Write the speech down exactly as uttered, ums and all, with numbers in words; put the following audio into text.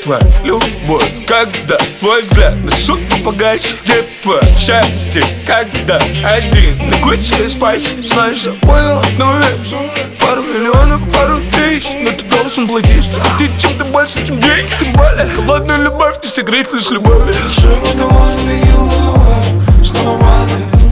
твоя любовь? Когда твой взгляд на шутку погаче? Где твое счастье? Когда один на куче спайси? Знаешь, я понял одну вещь: пару миллионов, пару тысяч, но ты должен платить, что ты чем-то больше, чем деньги. Тем более холодную любовь не согреть лишь любовью. Sugar, the one that you love, снова падает.